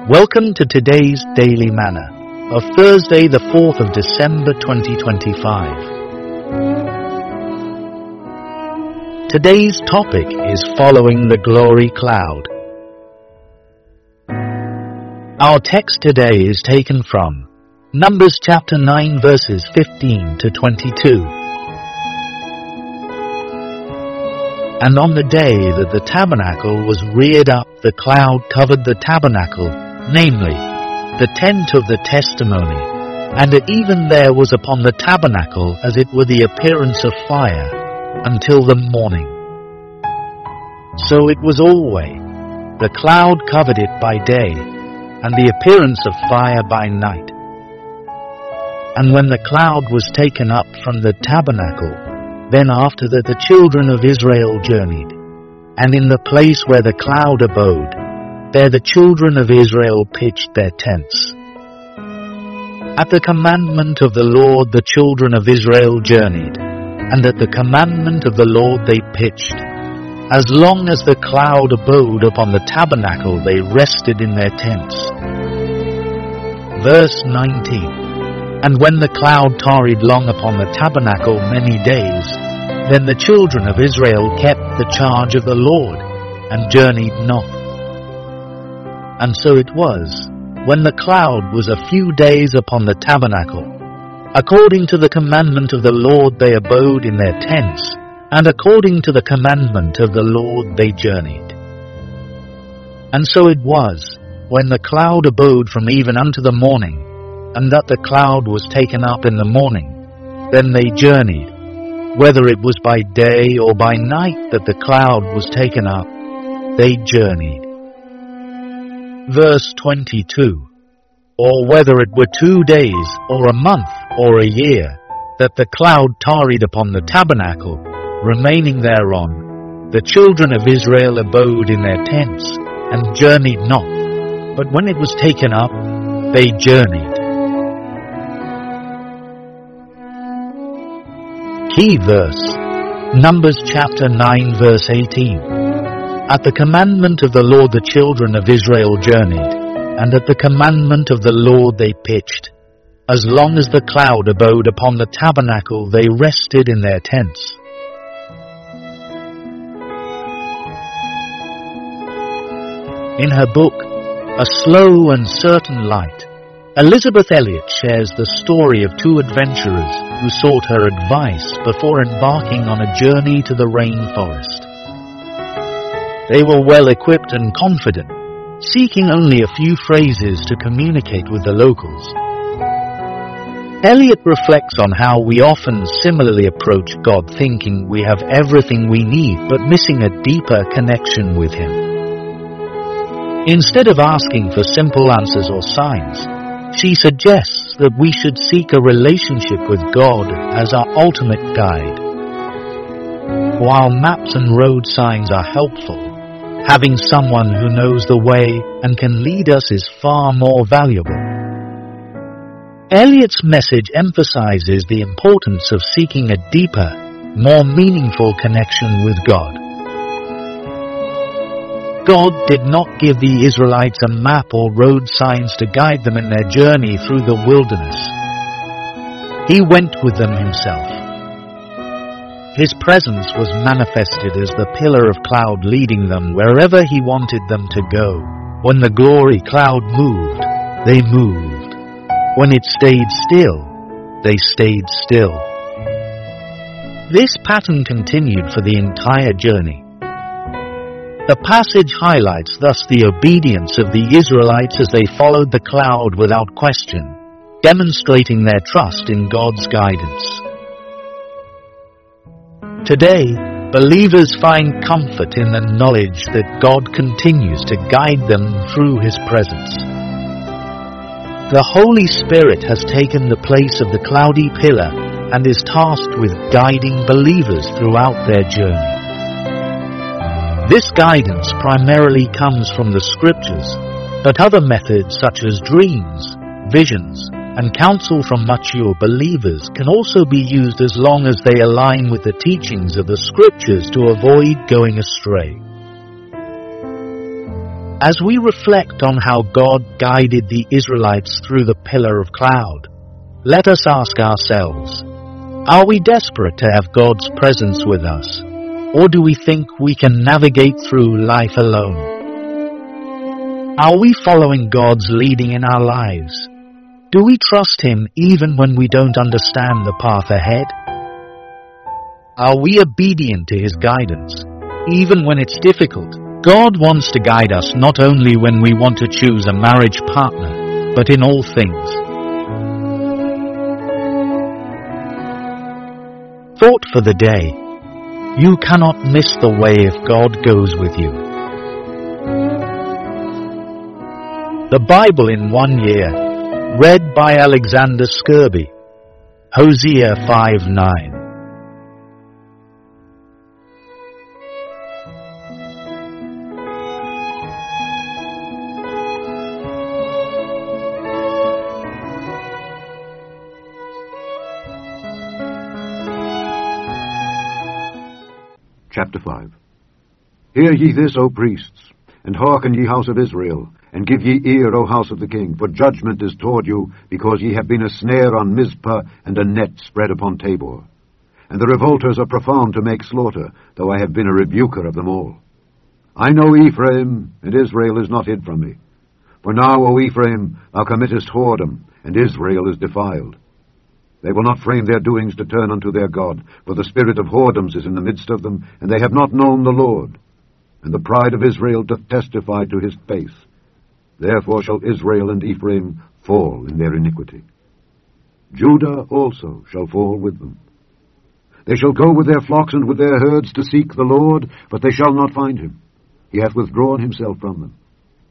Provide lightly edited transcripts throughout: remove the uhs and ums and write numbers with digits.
Welcome to today's Daily Manna of Thursday the 4th of December 2025. Today's topic is following the glory cloud. Our text today is taken from Numbers chapter 9 verses 15 to 22. And on the day that the tabernacle was reared up, the cloud covered the tabernacle, namely, the tent of the testimony, and even there was upon the tabernacle as it were the appearance of fire, until the morning. So it was always, the cloud covered it by day, and the appearance of fire by night. And when the cloud was taken up from the tabernacle, then after that the children of Israel journeyed, and in the place where the cloud abode, there the children of Israel pitched their tents. At the commandment of the Lord the children of Israel journeyed, and at the commandment of the Lord they pitched. As long as the cloud abode upon the tabernacle, they rested in their tents. Verse 19. And when the cloud tarried long upon the tabernacle many days, then the children of Israel kept the charge of the Lord, and journeyed not. And so it was, when the cloud was a few days upon the tabernacle, according to the commandment of the Lord they abode in their tents, and according to the commandment of the Lord they journeyed. And so it was, when the cloud abode from even unto the morning, and that the cloud was taken up in the morning, then they journeyed, whether it was by day or by night that the cloud was taken up, they journeyed. Verse 22. Or whether it were 2 days, or a month, or a year, that the cloud tarried upon the tabernacle, remaining thereon, the children of Israel abode in their tents, and journeyed not, but when it was taken up, they journeyed. Key verse, Numbers chapter 9 verse 18. At the commandment of the Lord the children of Israel journeyed, and at the commandment of the Lord they pitched. As long as the cloud abode upon the tabernacle, they rested in their tents. In her book, A Slow and Certain Light, Elisabeth Elliot shares the story of two adventurers who sought her advice before embarking on a journey to the rainforest. They were well equipped and confident, seeking only a few phrases to communicate with the locals. Elliot reflects on how we often similarly approach God thinking we have everything we need but missing a deeper connection with Him. Instead of asking for simple answers or signs, she suggests that we should seek a relationship with God as our ultimate guide. While maps and road signs are helpful, having someone who knows the way and can lead us is far more valuable. Eliot's message emphasizes the importance of seeking a deeper, more meaningful connection with God. God did not give the Israelites a map or road signs to guide them in their journey through the wilderness. He went with them Himself. His presence was manifested as the pillar of cloud leading them wherever He wanted them to go. When the glory cloud moved, they moved. When it stayed still, they stayed still. This pattern continued for the entire journey. The passage highlights thus the obedience of the Israelites as they followed the cloud without question, demonstrating their trust in God's guidance. Today, believers find comfort in the knowledge that God continues to guide them through His presence. The Holy Spirit has taken the place of the cloudy pillar and is tasked with guiding believers throughout their journey. This guidance primarily comes from the Scriptures, but other methods such as dreams, visions, and counsel from mature believers can also be used as long as they align with the teachings of the Scriptures to avoid going astray. As we reflect on how God guided the Israelites through the pillar of cloud, let us ask ourselves, are we desperate to have God's presence with us, or do we think we can navigate through life alone? Are we following God's leading in our lives? Do we trust Him even when we don't understand the path ahead? Are we obedient to His guidance, even when it's difficult? God wants to guide us not only when we want to choose a marriage partner, but in all things. Thought for the day. You cannot miss the way if God goes with you. The Bible in 1 year. Read by Alexander Skirby. Hosea 5:9. Chapter 5. Hear ye this, O priests, and hearken ye house of Israel, and give ye ear, O house of the king, for judgment is toward you, because ye have been a snare on Mizpah, and a net spread upon Tabor. And the revolters are profound to make slaughter, though I have been a rebuker of them all. I know Ephraim, and Israel is not hid from me. For now, O Ephraim, thou committest whoredom, and Israel is defiled. They will not frame their doings to turn unto their God, for the spirit of whoredoms is in the midst of them, and they have not known the Lord. And the pride of Israel doth testify to his face. Therefore shall Israel and Ephraim fall in their iniquity. Judah also shall fall with them. They shall go with their flocks and with their herds to seek the Lord, but they shall not find him. He hath withdrawn himself from them.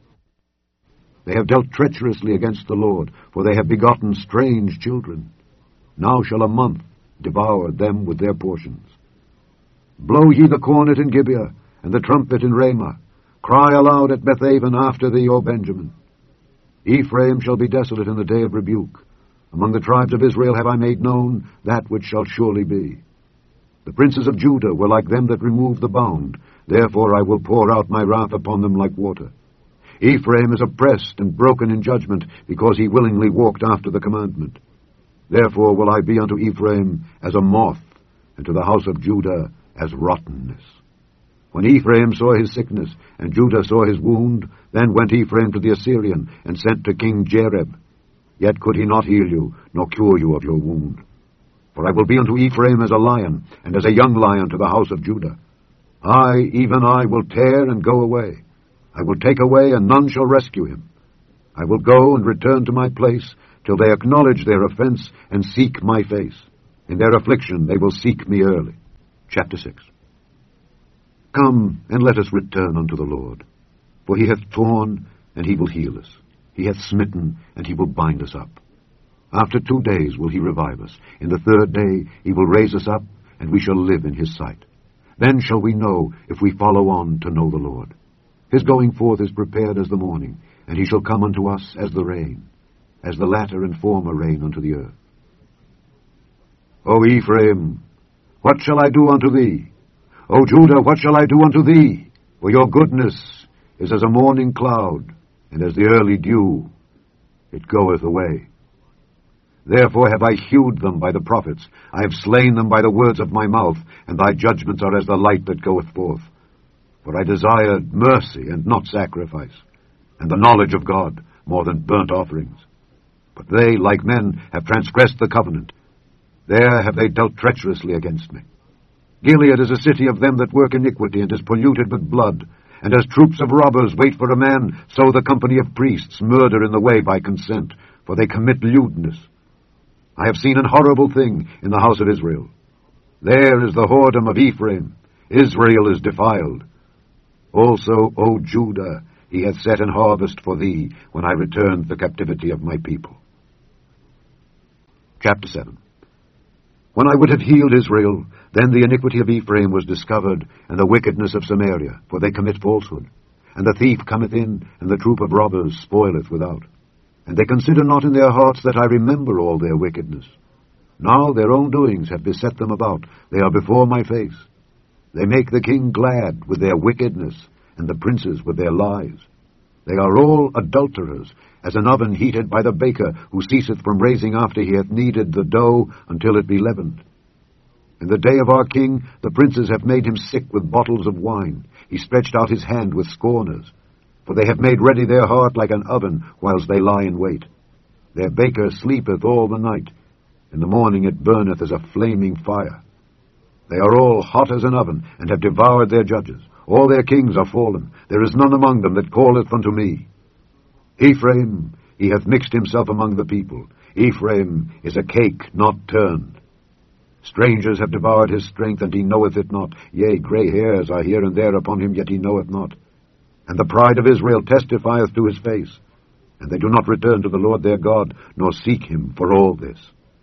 They have dealt treacherously against the Lord, for they have begotten strange children. Now shall a month devour them with their portions. Blow ye the cornet in Gibeah, and the trumpet in Ramah. Cry aloud at Bethaven after thee, O Benjamin. Ephraim shall be desolate in the day of rebuke. Among the tribes of Israel have I made known that which shall surely be. The princes of Judah were like them that remove the bound. Therefore I will pour out my wrath upon them like water. Ephraim is oppressed and broken in judgment, because he willingly walked after the commandment. Therefore will I be unto Ephraim as a moth, and to the house of Judah as rottenness. When Ephraim saw his sickness, and Judah saw his wound, then went Ephraim to the Assyrian, and sent to King Jareb. Yet could he not heal you, nor cure you of your wound. For I will be unto Ephraim as a lion, and as a young lion to the house of Judah. I, even I, will tear and go away. I will take away, and none shall rescue him. I will go and return to my place, till they acknowledge their offense, and seek my face. In their affliction they will seek me early. Chapter 6. Come, and let us return unto the Lord. For he hath torn, and he will heal us. He hath smitten, and he will bind us up. After 2 days will he revive us. In the 3rd day he will raise us up, and we shall live in his sight. Then shall we know, if we follow on to know the Lord. His going forth is prepared as the morning, and he shall come unto us as the rain, as the latter and former rain unto the earth. O Ephraim, what shall I do unto thee? O Judah, what shall I do unto thee? For your goodness is as a morning cloud, and as the early dew, it goeth away. Therefore have I hewed them by the prophets, I have slain them by the words of my mouth, and thy judgments are as the light that goeth forth. For I desired mercy and not sacrifice, and the knowledge of God more than burnt offerings. But they, like men, have transgressed the covenant. There have they dealt treacherously against me. Gilead is a city of them that work iniquity, and is polluted with blood. And as troops of robbers wait for a man, so the company of priests murder in the way by consent, for they commit lewdness. I have seen an horrible thing in the house of Israel. There is the whoredom of Ephraim. Israel is defiled. Also, O Judah, he hath set an harvest for thee, when I returned the captivity of my people. Chapter 7. When I would have healed Israel, then the iniquity of Ephraim was discovered, and the wickedness of Samaria, for they commit falsehood. And the thief cometh in, and the troop of robbers spoileth without. And they consider not in their hearts that I remember all their wickedness. Now their own doings have beset them about. They are before my face. They make the king glad with their wickedness, and the princes with their lies. They are all adulterers, as an oven heated by the baker, who ceaseth from raising after he hath kneaded the dough until it be leavened. In the day of our king, the princes have made him sick with bottles of wine. He stretched out his hand with scorners. For they have made ready their heart like an oven, whilst they lie in wait. Their baker sleepeth all the night. In the morning it burneth as a flaming fire. They are all hot as an oven, and have devoured their judges. All their kings are fallen. There is none among them that calleth unto me. Ephraim, he hath mixed himself among the people. Ephraim is a cake not turned. Strangers have devoured his strength, and he knoweth it not. Yea, grey hairs are here and there upon him, yet he knoweth not. And the pride of Israel testifieth to his face. And they do not return to the Lord their God, nor seek him for all this.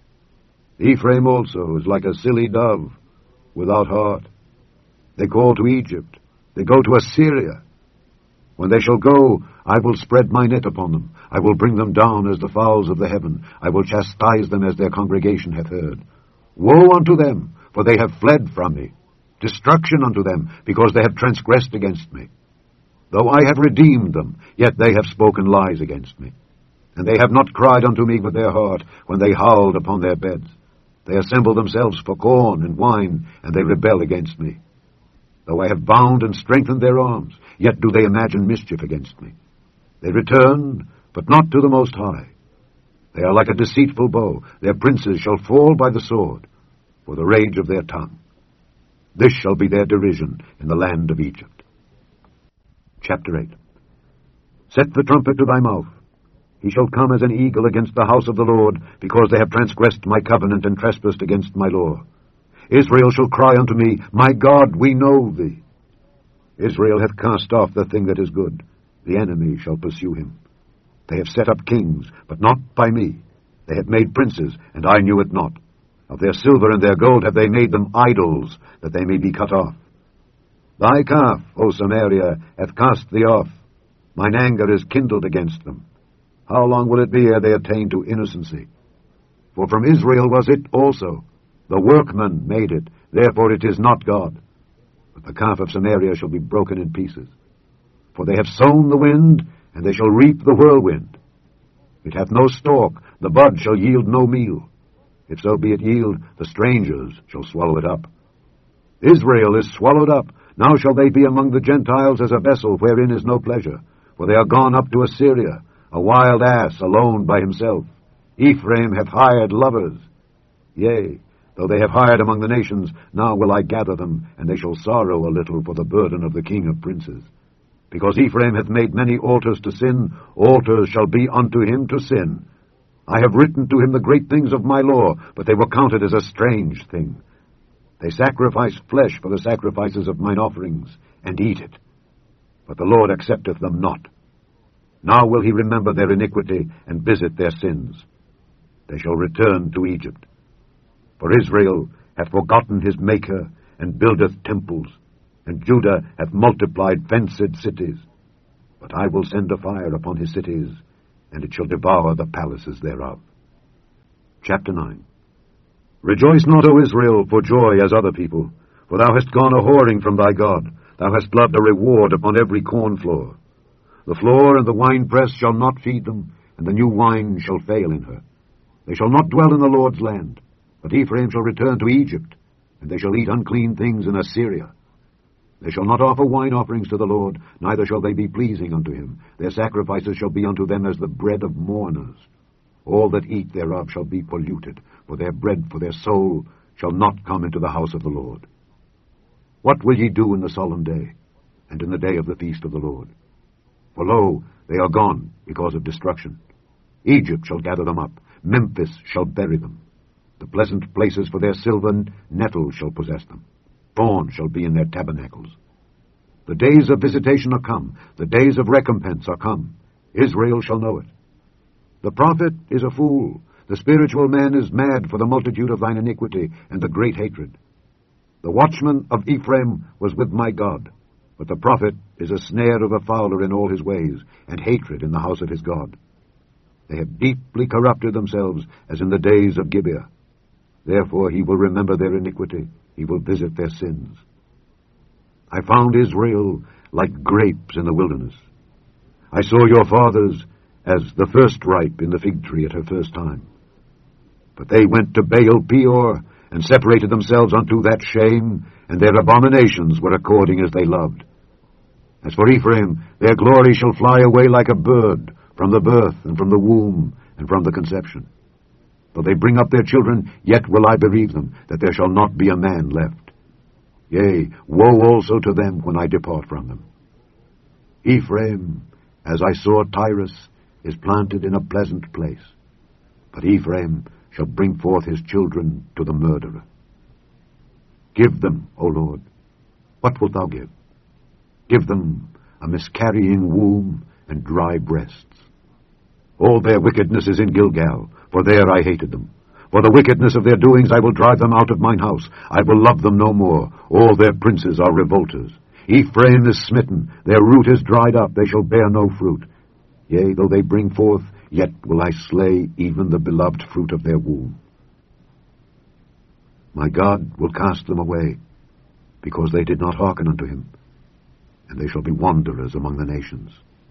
Ephraim also is like a silly dove, without heart. They call to Egypt. They go to Assyria. When they shall go, I will spread my net upon them. I will bring them down as the fowls of the heaven. I will chastise them as their congregation hath heard. Woe unto them, for they have fled from me. Destruction unto them, because they have transgressed against me. Though I have redeemed them, yet they have spoken lies against me. And they have not cried unto me with their heart, when they howled upon their beds. They assemble themselves for corn and wine, and they rebel against me. Though I have bound and strengthened their arms, yet do they imagine mischief against me. They return, but not to the Most High. They are like a deceitful bow. Their princes shall fall by the sword, for the rage of their tongue. This shall be their derision in the land of Egypt. Chapter 8. Set the trumpet to thy mouth. He shall come as an eagle against the house of the Lord, because they have transgressed my covenant and trespassed against my law. Israel shall cry unto me, My God, we know thee. Israel hath cast off the thing that is good. The enemy shall pursue him. They have set up kings, but not by me. They have made princes, and I knew it not. Of their silver and their gold have they made them idols, that they may be cut off. Thy calf, O Samaria, hath cast thee off. Mine anger is kindled against them. How long will it be ere they attain to innocency? For from Israel was it also. The workman made it, therefore it is not God. But the calf of Samaria shall be broken in pieces. For they have sown the wind, and they shall reap the whirlwind. It hath no stalk, the bud shall yield no meal. If so be it yield, the strangers shall swallow it up. Israel is swallowed up. Now shall they be among the Gentiles as a vessel wherein is no pleasure. For they are gone up to Assyria, a wild ass alone by himself. Ephraim hath hired lovers. Yea, though they have hired among the nations, now will I gather them, and they shall sorrow a little for the burden of the king of princes. Because Ephraim hath made many altars to sin, altars shall be unto him to sin. I have written to him the great things of my law, but they were counted as a strange thing. They sacrifice flesh for the sacrifices of mine offerings, and eat it. But the Lord accepteth them not. Now will he remember their iniquity, and visit their sins. They shall return to Egypt. For Israel hath forgotten his Maker, and buildeth temples, and Judah hath multiplied fenced cities. But I will send a fire upon his cities, and it shall devour the palaces thereof. Chapter 9. Rejoice not, O Israel, for joy as other people, for thou hast gone a-whoring from thy God. Thou hast loved a reward upon every corn floor. The floor and the winepress shall not feed them, and the new wine shall fail in her. They shall not dwell in the Lord's land, but Ephraim shall return to Egypt, and they shall eat unclean things in Assyria. They shall not offer wine offerings to the Lord, neither shall they be pleasing unto him. Their sacrifices shall be unto them as the bread of mourners. All that eat thereof shall be polluted, for their bread for their soul shall not come into the house of the Lord. What will ye do in the solemn day, and in the day of the feast of the Lord? For lo, they are gone because of destruction. Egypt shall gather them up, Memphis shall bury them. The pleasant places for their silver nettles shall possess them. Thorn shall be in their tabernacles. The days of visitation are come, the days of recompense are come. Israel shall know it. The prophet is a fool, the spiritual man is mad for the multitude of thine iniquity and the great hatred. The watchman of Ephraim was with my God, but the prophet is a snare of a fowler in all his ways, and hatred in the house of his God. They have deeply corrupted themselves, as in the days of Gibeah. Therefore he will remember their iniquity, he will visit their sins. I found Israel like grapes in the wilderness. I saw your fathers as the first ripe in the fig tree at her first time. But they went to Baal Peor, and separated themselves unto that shame, and their abominations were according as they loved. As for Ephraim, their glory shall fly away like a bird, from the birth, and from the womb, and from the conception. Though they bring up their children, yet will I bereave them, that there shall not be a man left. Yea, woe also to them when I depart from them. Ephraim, as I saw Tyrus, is planted in a pleasant place. But Ephraim shall bring forth his children to the murderer. Give them, O Lord, what wilt thou give? Give them a miscarrying womb and dry breasts. All their wickedness is in Gilgal, for there I hated them. For the wickedness of their doings I will drive them out of mine house. I will love them no more. All their princes are revolters. Ephraim is smitten, their root is dried up, they shall bear no fruit. Yea, though they bring forth, yet will I slay even the beloved fruit of their womb. My God will cast them away, because they did not hearken unto him, and they shall be wanderers among the nations.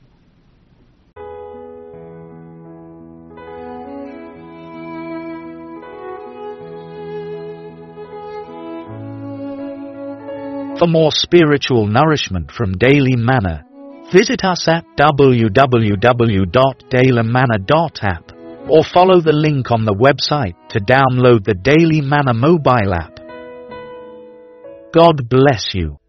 For more spiritual nourishment from Daily Manna, visit us at www.dailymanna.app or follow the link on the website to download the Daily Manna mobile app. God bless you.